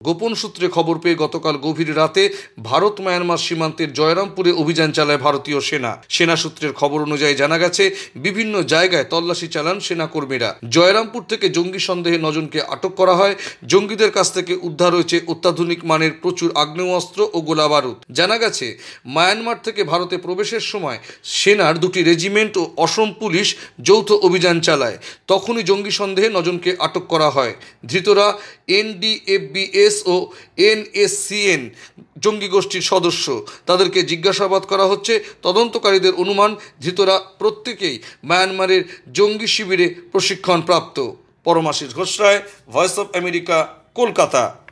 গোপন সূত্রে খবর পেয়ে গতকাল গভীর রাতে ভারত মায়ানমার সীমান্তের জয়রামপুরে অভিযান চালায় ভারতীয় সেনা সূত্রের খবর অনুযায়ী জানা গেছে, বিভিন্ন জায়গায় তল্লাশি চালান সেনাকর্মীরা। জয়রামপুর থেকে জঙ্গি সন্দেহে 9 জনকে আটক করা হয়। জঙ্গিদের কাছ থেকে উদ্ধার হয়েছে অত্যাধুনিক মানের প্রচুর আগ্নেয়াস্ত্র ও গোলাবারুদ। জানা গেছে, মায়ানমার থেকে ভারতে প্রবেশের সময় সেনার 2টি রেজিমেন্ট ও অসম পুলিশ যৌথ অভিযান চালায়। তখনই জঙ্গি সন্দেহে 9 জনকে আটক করা হয়। ধৃতরা NDFBS ও NSCN জঙ্গি গোষ্ঠীর সদস্য। তাদেরকে জিজ্ঞাসাবাদ করা হচ্ছে। তদন্তকারীদের অনুমান, ধৃতরা প্রত্যেকেই মায়ানমারের জঙ্গি শিবিরে প্রশিক্ষণপ্রাপ্ত। Paramashis Ghosh Roy, voice of America, Kolkata.